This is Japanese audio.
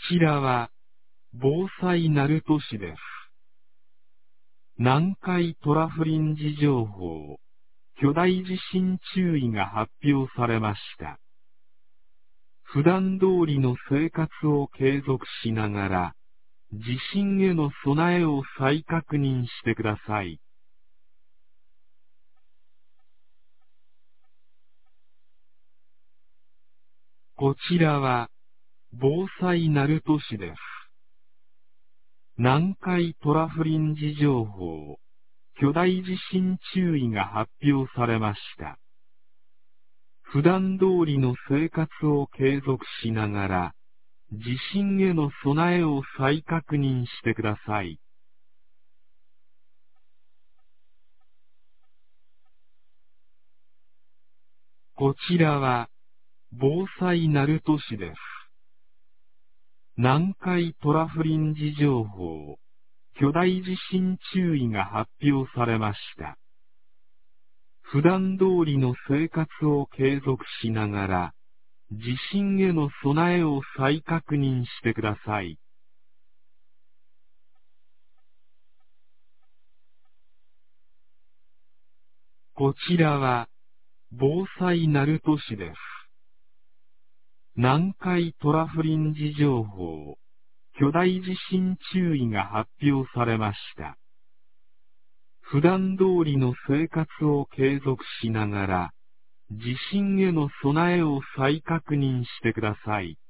ちらは、防災鳴門市です。南海トラフ臨時情報、巨大地震注意が発表されました。普段通りの生活を継続しながら、地震への備えを再確認してください。こちらは、防災鳴門市です。南海トラフ臨時情報、巨大地震注意が発表されました。普段通りの生活を継続しながら、地震への備えを再確認してください。こちらは、防災鳴門市です。南海トラフ臨時情報、巨大地震注意が発表されました。普段通りの生活を継続しながら、地震への備えを再確認してください。こちらは、防災鳴門市です。南海トラフ臨時情報、巨大地震注意が発表されました。普段通りの生活を継続しながら、地震への備えを再確認してください。